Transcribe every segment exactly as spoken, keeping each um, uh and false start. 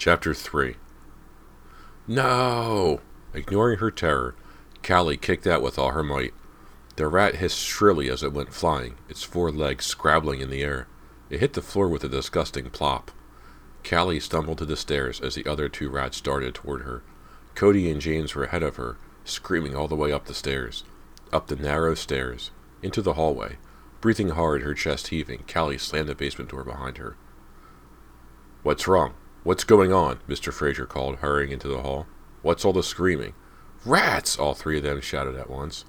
Chapter three. No! Ignoring her terror, Callie kicked out with all her might. The rat hissed shrilly as it went flying, its four legs scrabbling in the air. It hit the floor with a disgusting plop. Callie stumbled to the stairs as the other two rats darted toward her. Cody and James were ahead of her, screaming all the way up the stairs. Up the narrow stairs, into the hallway. Breathing hard, her chest heaving, Callie slammed the basement door behind her. "What's wrong? What's going on?" Mister Fraser called, hurrying into the hall. "What's all the screaming?" "Rats!" all three of them shouted at once.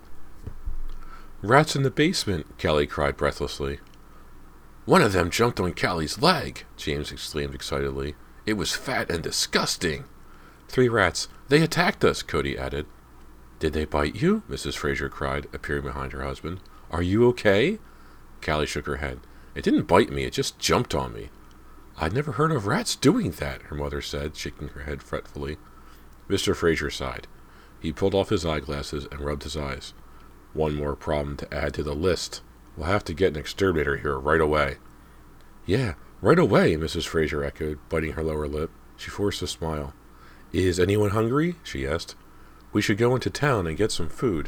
"Rats in the basement!" Callie cried breathlessly. "One of them jumped on Callie's leg!" James exclaimed excitedly. "It was fat and disgusting!" "Three rats! They attacked us!" Cody added. "Did they bite you?" Missus Fraser cried, appearing behind her husband. "Are you okay?" Callie shook her head. "It didn't bite me, it just jumped on me." "I'd never heard of rats doing that," her mother said, shaking her head fretfully. Mister Fraser sighed. He pulled off his eyeglasses and rubbed his eyes. "One more problem to add to the list. We'll have to get an exterminator here right away." "Yeah, right away," Missus Fraser echoed, biting her lower lip. She forced a smile. "Is anyone hungry?" she asked. "We should go into town and get some food."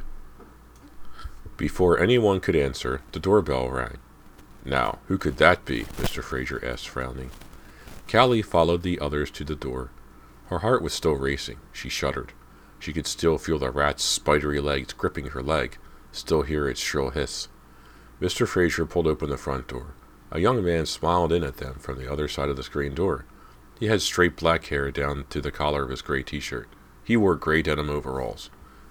Before anyone could answer, the doorbell rang. "Now, who could that be?" Mister Fraser asked, frowning. Callie followed the others to the door. Her heart was still racing. She shuddered. She could still feel the rat's spidery legs gripping her leg, still hear its shrill hiss. Mister Fraser pulled open the front door. A young man smiled in at them from the other side of the screen door. He had straight black hair down to the collar of his gray t-shirt. He wore gray denim overalls.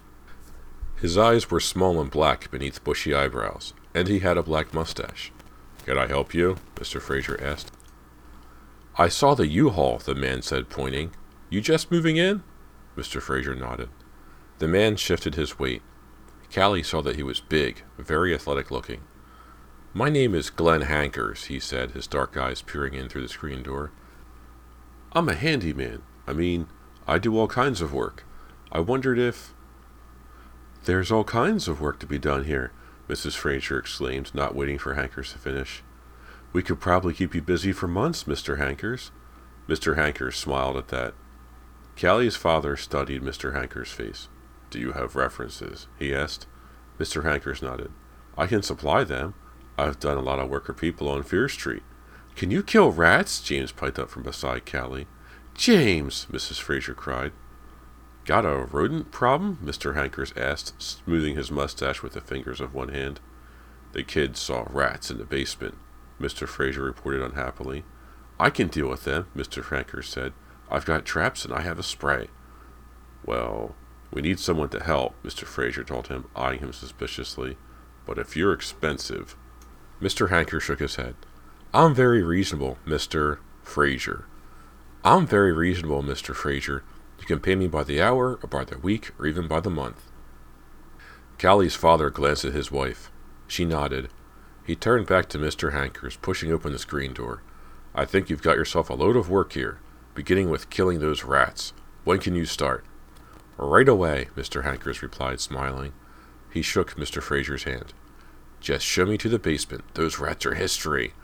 His eyes were small and black beneath bushy eyebrows, and he had a black mustache. "Can I help you?" Mister Fraser asked. "I saw the U-Haul," the man said, pointing. "You just moving in?" Mister Fraser nodded. The man shifted his weight. Callie saw that he was big, very athletic looking. "My name is Glenn Hankers," he said, his dark eyes peering in through the screen door. "I'm a handyman. I mean, I do all kinds of work. I wondered if—" "There's all kinds of work to be done here," Missus Fraser exclaimed, not waiting for Hankers to finish. "We could probably keep you busy for months, Mister Hankers." Mister Hankers smiled at that. Callie's father studied Mister Hankers' face. "Do you have references?" he asked. Mister Hankers nodded. "I can supply them. I've done a lot of work for people on Fear Street." "Can you kill rats?" James piped up from beside Callie. "James!" Missus Fraser cried. "Got a rodent problem?" Mister Hankers asked, smoothing his mustache with the fingers of one hand. "The kids saw rats in the basement," Mister Fraser reported unhappily. "I can deal with them," Mister Hankers said. "I've got traps and I have a spray." "Well, we need someone to help," Mister Fraser told him, eyeing him suspiciously. "But if you're expensive—" Mister Hankers shook his head. "I'm very reasonable, Mister Fraser. I'm very reasonable, Mister Fraser. You can pay me by the hour, or by the week, or even by the month." Callie's father glanced at his wife. She nodded. He turned back to Mister Hankers, pushing open the screen door. "I think you've got yourself a load of work here, beginning with killing those rats. When can you start?" "Right away," Mister Hankers replied, smiling. He shook Mister Fraser's hand. "Just show me to the basement. Those rats are history."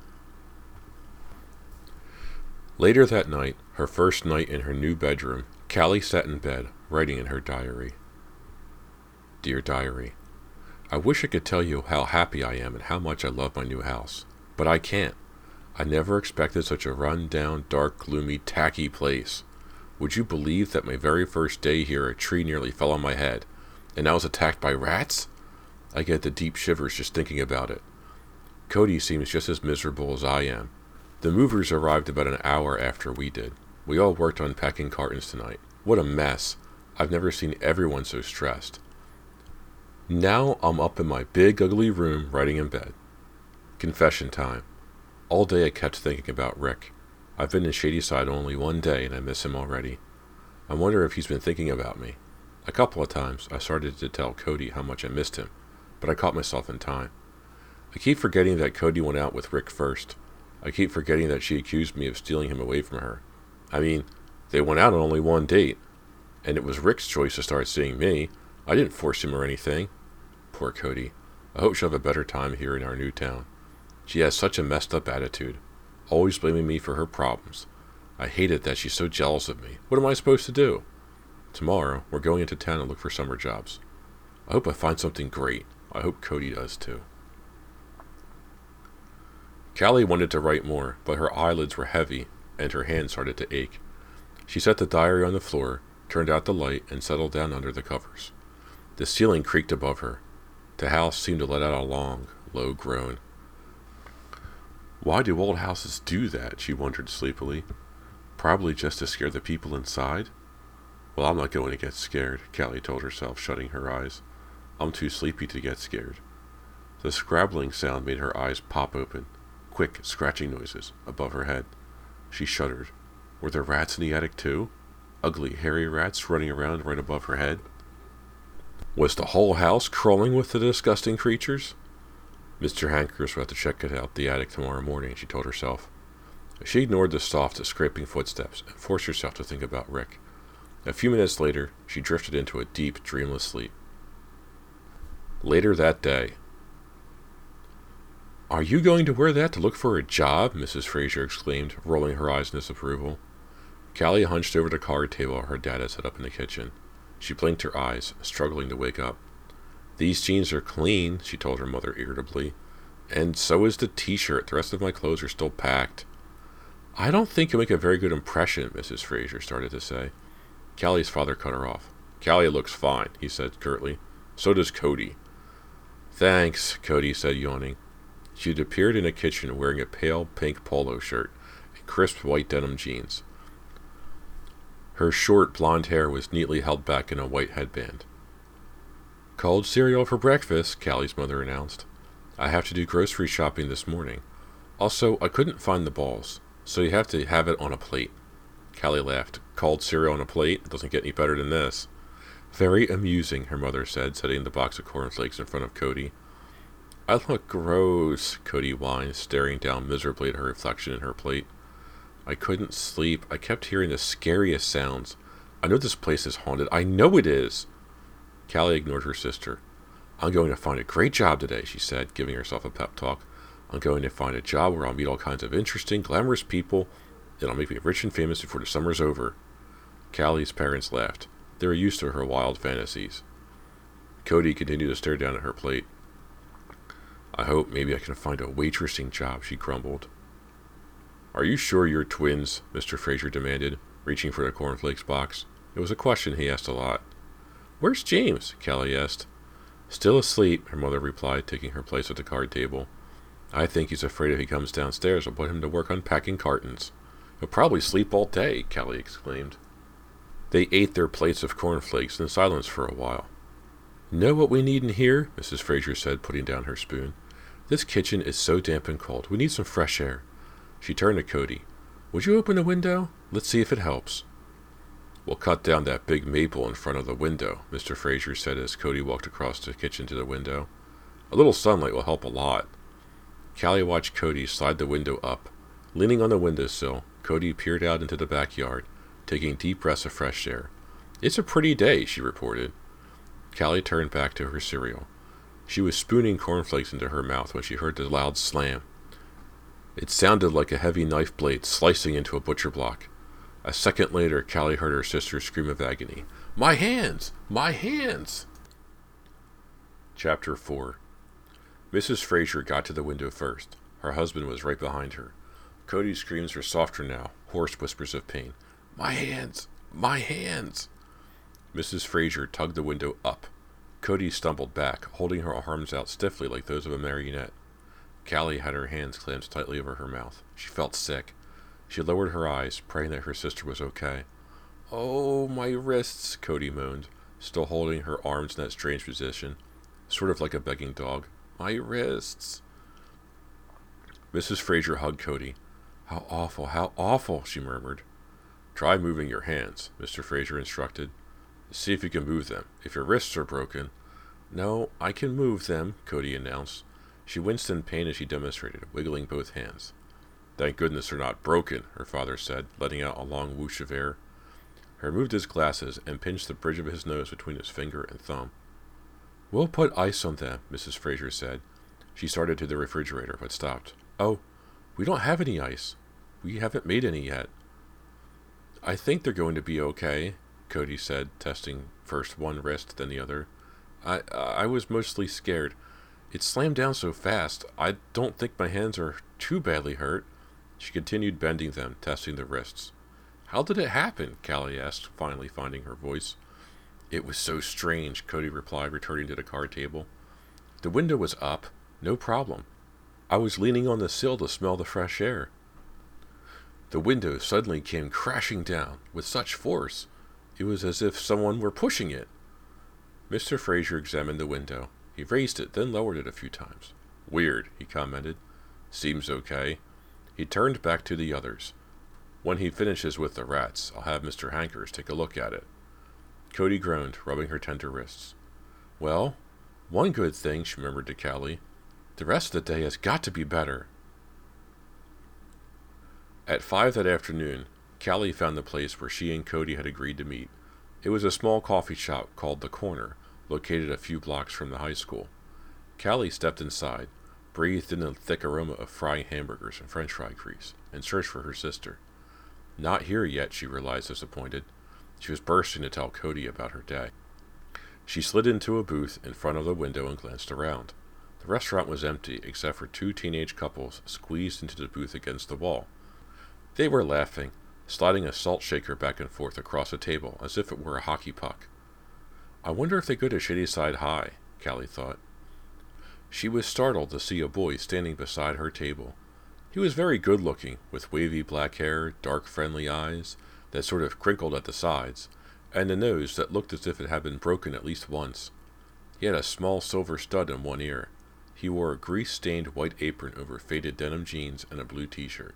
Later that night, her first night in her new bedroom, Callie sat in bed, writing in her diary. Dear Diary, I wish I could tell you how happy I am and how much I love my new house, but I can't. I never expected such a run-down, dark, gloomy, tacky place. Would you believe that my very first day here a tree nearly fell on my head, and I was attacked by rats? I get the deep shivers just thinking about it. Cody seems just as miserable as I am. The movers arrived about an hour after we did. We all worked on packing cartons tonight. What a mess. I've never seen everyone so stressed. Now I'm up in my big ugly room writing in bed. Confession time. All day I kept thinking about Rick. I've been in Shadyside only one day and I miss him already. I wonder if he's been thinking about me. A couple of times I started to tell Cody how much I missed him, but I caught myself in time. I keep forgetting that Cody went out with Rick first. I keep forgetting that she accused me of stealing him away from her. I mean, they went out on only one date, and it was Rick's choice to start seeing me. I didn't force him or anything. Poor Cody. I hope she'll have a better time here in our new town. She has such a messed up attitude, always blaming me for her problems. I hate it that she's so jealous of me. What am I supposed to do? Tomorrow, we're going into town to look for summer jobs. I hope I find something great. I hope Cody does too. Callie wanted to write more, but her eyelids were heavy and her hands started to ache. She set the diary on the floor, turned out the light, and settled down under the covers. The ceiling creaked above her. The house seemed to let out a long, low groan. Why do old houses do that? She wondered sleepily. Probably just to scare the people inside? Well, I'm not going to get scared, Callie told herself, shutting her eyes. I'm too sleepy to get scared. The scrabbling sound made her eyes pop open. Quick, scratching noises above her head. She shuddered. Were there rats in the attic too? Ugly, hairy rats running around right above her head? Was the whole house crawling with the disgusting creatures? Mister Hankers will have to check it out the attic tomorrow morning, she told herself. She ignored the soft, scraping footsteps and forced herself to think about Rick. A few minutes later, she drifted into a deep, dreamless sleep. Later that day. Are you going to wear that to look for a job? Missus Fraser exclaimed, rolling her eyes in disapproval. Callie hunched over the card table her dad had set up in the kitchen. She blinked her eyes, struggling to wake up. These jeans are clean, she told her mother irritably. And so is the t-shirt. The rest of my clothes are still packed. I don't think you make a very good impression, Missus Fraser started to say. Callie's father cut her off. Callie looks fine, he said curtly. So does Cody. Thanks, Cody said, yawning. She had appeared in a kitchen wearing a pale pink polo shirt and crisp white denim jeans. Her short blonde hair was neatly held back in a white headband. Cold cereal for breakfast, Callie's mother announced. I have to do grocery shopping this morning. Also, I couldn't find the balls, so you have to have it on a plate. Callie laughed. Cold cereal on a plate? It doesn't get any better than this. Very amusing, her mother said, setting the box of cornflakes in front of Cody. I look gross, Cody whined, staring down miserably at her reflection in her plate. I couldn't sleep. I kept hearing the scariest sounds. I know this place is haunted. I know it is. Callie ignored her sister. I'm going to find a great job today, she said, giving herself a pep talk. I'm going to find a job where I'll meet all kinds of interesting, glamorous people. It'll make me rich and famous before the summer's over. Callie's parents laughed. They were used to her wild fantasies. Cody continued to stare down at her plate. I hope maybe I can find a waitressing job, she grumbled. Are you sure you're twins? Mister Fraser demanded, reaching for the cornflakes box. It was a question he asked a lot. Where's James? Callie asked. Still asleep, her mother replied, taking her place at the card table. I think he's afraid if he comes downstairs, I'll put him to work unpacking cartons. He'll probably sleep all day, Callie exclaimed. They ate their plates of cornflakes in silence for a while. Know what we need in here? Missus Fraser said, putting down her spoon. This kitchen is so damp and cold. We need some fresh air. She turned to Cody. Would you open the window? Let's see if it helps. We'll cut down that big maple in front of the window, Mister Fraser said as Cody walked across the kitchen to the window. A little sunlight will help a lot. Callie watched Cody slide the window up. Leaning on the windowsill, Cody peered out into the backyard, taking deep breaths of fresh air. It's a pretty day, she reported. Callie turned back to her cereal. She was spooning cornflakes into her mouth when she heard the loud slam. It sounded like a heavy knife blade slicing into a butcher block. A second later, Callie heard her sister scream of agony. My hands! My hands! Chapter four. Missus Fraser got to the window first. Her husband was right behind her. Cody's screams were softer now, hoarse whispers of pain. My hands! My hands! Missus Fraser tugged the window up. Cody stumbled back, holding her arms out stiffly like those of a marionette. Callie had her hands clamped tightly over her mouth. She felt sick. She lowered her eyes, praying that her sister was okay. Oh, my wrists, Cody moaned, still holding her arms in that strange position, sort of like a begging dog. My wrists. Missus Fraser hugged Cody. How awful, how awful, she murmured. Try moving your hands, Mister Fraser instructed. See if you can move them. If your wrists are broken... No, I can move them, Cody announced. She winced in pain as she demonstrated, wiggling both hands. Thank goodness they're not broken, her father said, letting out a long whoosh of air. He removed his glasses and pinched the bridge of his nose between his finger and thumb. We'll put ice on them, Missus Fraser said. She started to the refrigerator, but stopped. Oh, we don't have any ice. We haven't made any yet. I think they're going to be okay, Cody said, testing first one wrist, then the other. I, I was mostly scared. It slammed down so fast, I don't think my hands are too badly hurt. She continued bending them, testing the wrists. How did it happen? Callie asked, finally finding her voice. It was so strange, Cody replied, returning to the card table. The window was up, no problem. I was leaning on the sill to smell the fresh air. The window suddenly came crashing down with such force, it was as if someone were pushing it. Mister Fraser examined the window. He raised it, then lowered it a few times. Weird, he commented. Seems okay. He turned back to the others. When he finishes with the rats, I'll have Mister Hankers take a look at it. Cody groaned, rubbing her tender wrists. Well, one good thing, she murmured to Callie. The rest of the day has got to be better. At five that afternoon, Callie found the place where she and Cody had agreed to meet. It was a small coffee shop called The Corner, located a few blocks from the high school. Callie stepped inside, breathed in the thick aroma of frying hamburgers and french fry grease, and searched for her sister. Not here yet, she realized, disappointed. She was bursting to tell Cody about her day. She slid into a booth in front of the window and glanced around. The restaurant was empty, except for two teenage couples squeezed into the booth against the wall. They were laughing, sliding a salt shaker back and forth across the table as if it were a hockey puck. I wonder if they go to Shadyside High, Callie thought. She was startled to see a boy standing beside her table. He was very good-looking, with wavy black hair, dark friendly eyes that sort of crinkled at the sides, and a nose that looked as if it had been broken at least once. He had a small silver stud in one ear. He wore a grease-stained white apron over faded denim jeans and a blue t-shirt.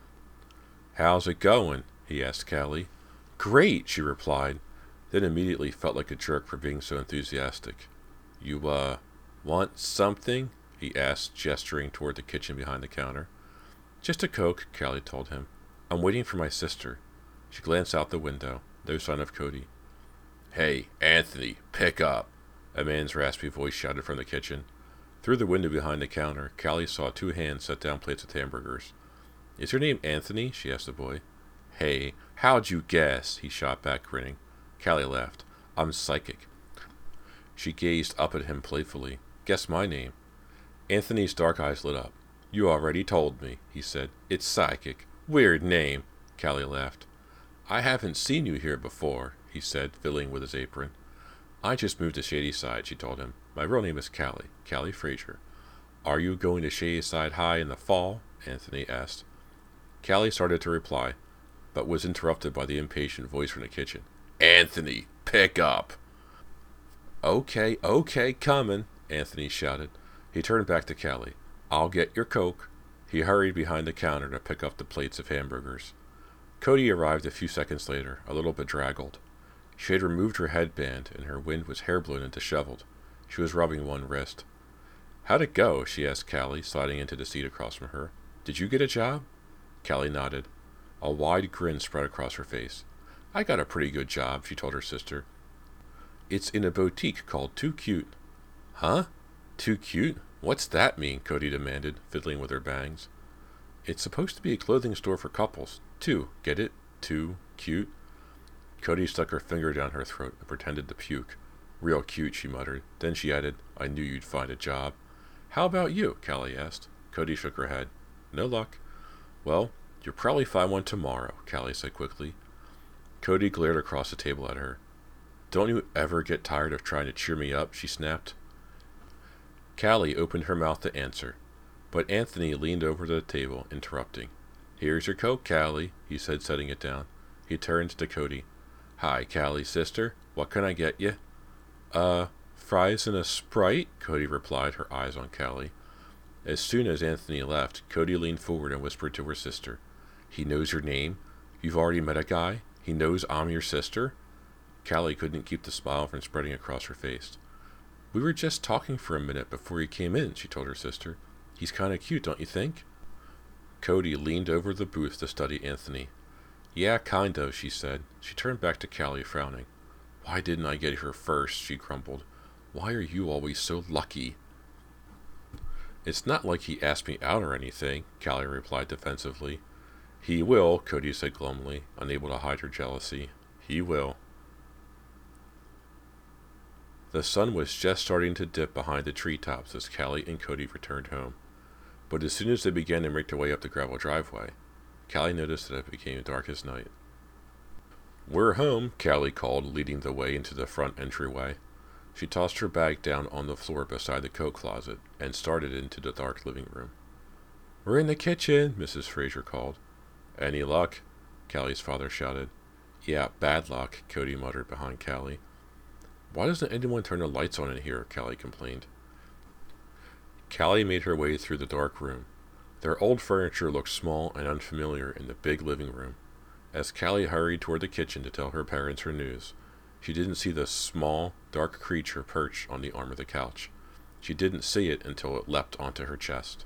How's it going? He asked Callie. Great, she replied, then immediately felt like a jerk for being so enthusiastic. You, uh, want something? He asked, gesturing toward the kitchen behind the counter. Just a Coke, Callie told him. I'm waiting for my sister. She glanced out the window. No sign of Cody. Hey, Anthony, pick up! A man's raspy voice shouted from the kitchen. Through the window behind the counter, Callie saw two hands set down plates with hamburgers. Is your name Anthony? She asked the boy. Hey, how'd you guess? He shot back, grinning. Callie laughed. I'm psychic. She gazed up at him playfully. Guess my name. Anthony's dark eyes lit up. You already told me, he said. It's psychic. Weird name. Callie laughed. I haven't seen you here before, he said, fiddling with his apron. I just moved to Shadyside, she told him. My real name is Callie, Callie Fraser. Are you going to Shadyside High in the fall? Anthony asked. Callie started to reply, but was interrupted by the impatient voice from the kitchen. Anthony, pick up! Okay, okay, coming, Anthony shouted. He turned back to Callie. I'll get your Coke. He hurried behind the counter to pick up the plates of hamburgers. Cody arrived a few seconds later, a little bedraggled. She had removed her headband, and her wind was hair-blown and disheveled. She was rubbing one wrist. How'd it go? She asked Callie, sliding into the seat across from her. Did you get a job? Callie nodded. A wide grin spread across her face. I got a pretty good job, she told her sister. It's in a boutique called Too Cute. Huh? Too Cute? What's that mean? Cody demanded, fiddling with her bangs. It's supposed to be a clothing store for couples. Too, get it? Too cute? Cody stuck her finger down her throat and pretended to puke. Real cute, she muttered. Then she added, I knew you'd find a job. How about you? Callie asked. Cody shook her head. No luck. Well, you'll probably find one tomorrow, Callie said quickly. Cody glared across the table at her. Don't you ever get tired of trying to cheer me up? She snapped. Callie opened her mouth to answer, but Anthony leaned over the table, interrupting. Here's your Coke, Callie, he said, setting it down. He turned to Cody. Hi, Callie, sister. What can I get you? Uh, fries and a Sprite, Cody replied, her eyes on Callie. As soon as Anthony left, Cody leaned forward and whispered to her sister. He knows your name? You've already met a guy? He knows I'm your sister? Callie couldn't keep the smile from spreading across her face. We were just talking for a minute before he came in, she told her sister. He's kind of cute, don't you think? Cody leaned over the booth to study Anthony. Yeah, kind of, she said. She turned back to Callie, frowning. Why didn't I get here first? She grumbled. Why are you always so lucky? It's not like he asked me out or anything, Callie replied defensively. He will, Cody said glumly, unable to hide her jealousy. He will. The sun was just starting to dip behind the treetops as Callie and Cody returned home. But as soon as they began to make their way up the gravel driveway, Callie noticed that it became dark as night. "We're home," Callie called, leading the way into the front entryway. She tossed her bag down on the floor beside the coat closet and started into the dark living room. "We're in the kitchen," Missus Fraser called. "Any luck?" Callie's father shouted. "Yeah, bad luck," Cody muttered behind Callie. "Why doesn't anyone turn the lights on in here?" Callie complained. Callie made her way through the dark room. Their old furniture looked small and unfamiliar in the big living room. As Callie hurried toward the kitchen to tell her parents her news, she didn't see the small, dark creature perched on the arm of the couch. She didn't see it until it leapt onto her chest.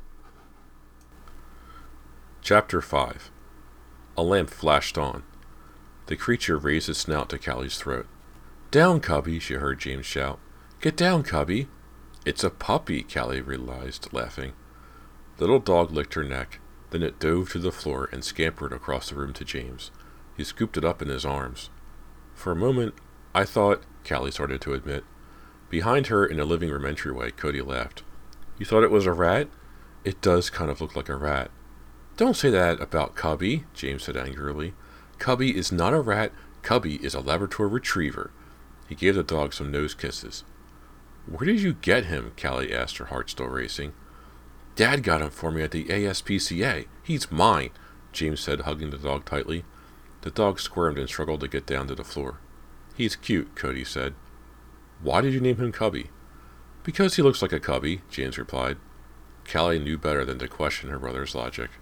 Chapter five. A lamp flashed on. The creature raised its snout to Callie's throat. "Down, Cubby," she heard James shout. "Get down, Cubby." "It's a puppy," Callie realized, laughing. The little dog licked her neck. Then it dove to the floor and scampered across the room to James. He scooped it up in his arms. For a moment, I thought, Callie started to admit. Behind her in the living room entryway, Cody laughed. "You thought it was a rat? It does kind of look like a rat." "Don't say that about Cubby," James said angrily. "Cubby is not a rat. Cubby is a Labrador retriever." He gave the dog some nose kisses. "Where did you get him?" Callie asked, her heart still racing. "Dad got him for me at the A S P C A. He's mine," James said, hugging the dog tightly. The dog squirmed and struggled to get down to the floor. "He's cute," Cody said. "Why did you name him Cubby?" "Because he looks like a cubby," James replied. Callie knew better than to question her brother's logic.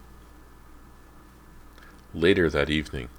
Later that evening.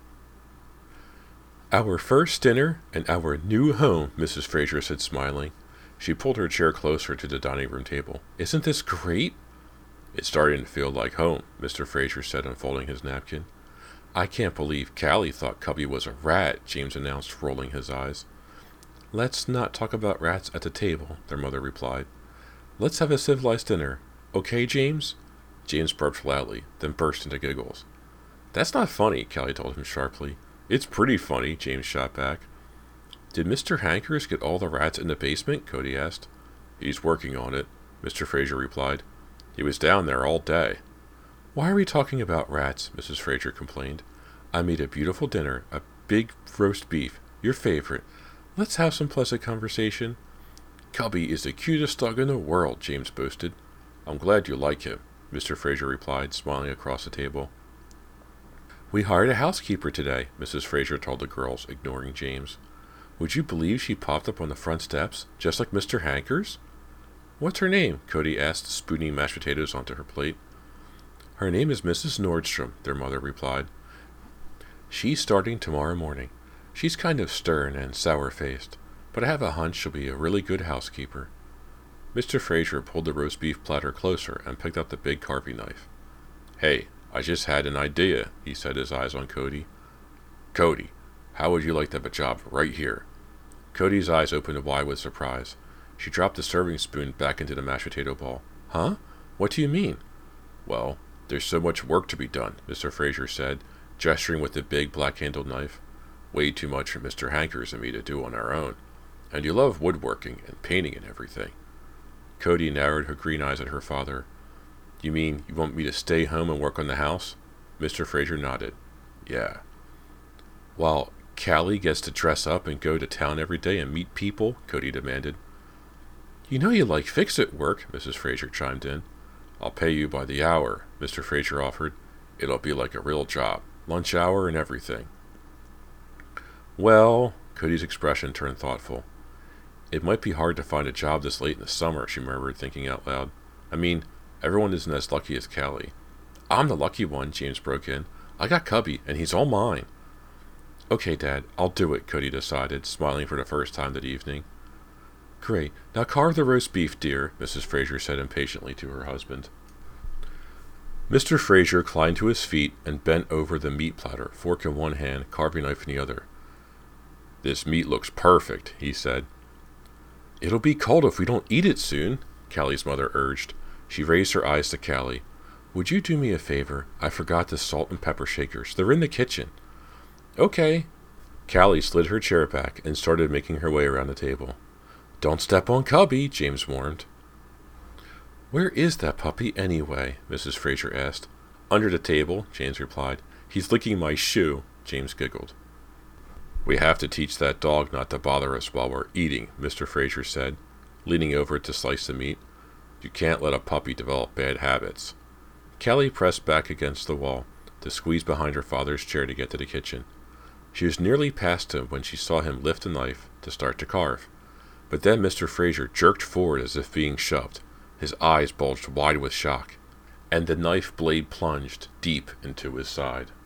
"Our first dinner and our new home," Missus Fraser said, smiling. She pulled her chair closer to the dining room table. "Isn't this great?" "It's starting to feel like home," Mister Fraser said, unfolding his napkin. "I can't believe Callie thought Cubby was a rat," James announced, rolling his eyes. "Let's not talk about rats at the table," their mother replied. "Let's have a civilized dinner. Okay, James?" James burped loudly, then burst into giggles. "That's not funny," Callie told him sharply. "It's pretty funny," James shot back. "Did Mister Hankers get all the rats in the basement?" Cody asked. "He's working on it," Mister Fraser replied. "He was down there all day." "Why are we talking about rats?" Missus Fraser complained. "I made a beautiful dinner, a big roast beef, your favorite. Let's have some pleasant conversation." "Cubby is the cutest dog in the world," James boasted. "I'm glad you like him," Mister Fraser replied, smiling across the table. "We hired a housekeeper today," Missus Fraser told the girls, ignoring James. "Would you believe she popped up on the front steps, just like Mister Hankers?" "What's her name?" Cody asked, spooning mashed potatoes onto her plate. "Her name is Missus Nordstrom," their mother replied. "She's starting tomorrow morning. She's kind of stern and sour-faced, but I have a hunch she'll be a really good housekeeper." Mister Fraser pulled the roast beef platter closer and picked up the big carving knife. "Hey, I just had an idea," he said, his eyes on Cody. "Cody, how would you like to have a job right here?" Cody's eyes opened wide with surprise. She dropped the serving spoon back into the mashed potato bowl. "Huh? What do you mean?" "Well, there's so much work to be done," Mister Fraser said, gesturing with the big black-handled knife. "Way too much for Mister Hankers and me to do on our own. And you love woodworking and painting and everything." Cody narrowed her green eyes at her father. "You mean you want me to stay home and work on the house?" Mister Fraser nodded. "Yeah." "While Callie gets to dress up and go to town every day and meet people?" Cody demanded. "You know you like fix-it work," Missus Fraser chimed in. "I'll pay you by the hour," Mister Fraser offered. "It'll be like a real job, lunch hour and everything." "Well," Cody's expression turned thoughtful. "It might be hard to find a job this late in the summer," she murmured, thinking out loud. "I mean, everyone isn't as lucky as Callie." "I'm the lucky one," James broke in. "I got Cubby, and he's all mine." "Okay, Dad, I'll do it," Cody decided, smiling for the first time that evening. "Great. Now carve the roast beef, dear," Missus Fraser said impatiently to her husband. Mister Fraser climbed to his feet and bent over the meat platter, fork in one hand, carving knife in the other. "This meat looks perfect," he said. "It'll be cold if we don't eat it soon," Callie's mother urged. She raised her eyes to Callie. Would you do me a favor? I forgot the salt and pepper shakers. They're in the kitchen. Okay. Callie slid her chair back and started making her way around the table. Don't step on Cubby, James warned. Where is that puppy anyway? Missus Fraser asked. Under the table, James replied. He's licking my shoe, James giggled. We have to teach that dog not to bother us while we're eating, Mister Fraser said, leaning over to slice the meat. You can't let a puppy develop bad habits. Callie pressed back against the wall to squeeze behind her father's chair to get to the kitchen. She was nearly past him when she saw him lift a knife to start to carve. But then Mister Fraser jerked forward as if being shoved. His eyes bulged wide with shock, and the knife blade plunged deep into his side.